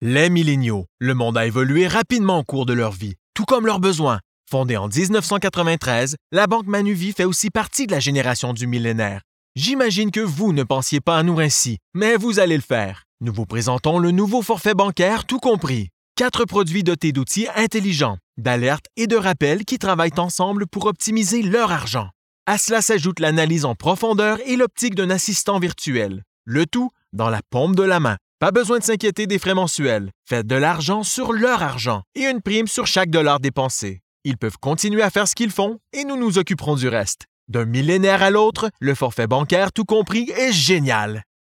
Les milléniaux. Le monde a évolué rapidement au cours de leur vie, tout comme leurs besoins. Fondée en 1993, la Banque Manuvie fait aussi partie de la génération du millénaire. J'imagine que vous ne pensiez pas à nous ainsi, mais vous allez le faire. Nous vous présentons le nouveau forfait bancaire tout compris. 4 produits dotés d'outils intelligents, d'alertes et de rappels qui travaillent ensemble pour optimiser leur argent. À cela s'ajoute l'analyse en profondeur et l'optique d'un assistant virtuel. Le tout dans la paume de la main. Pas besoin de s'inquiéter des frais mensuels. Faites de l'argent sur leur argent et une prime sur chaque dollar dépensé. Ils peuvent continuer à faire ce qu'ils font et nous nous occuperons du reste. D'un millénaire à l'autre, le forfait bancaire tout compris est génial.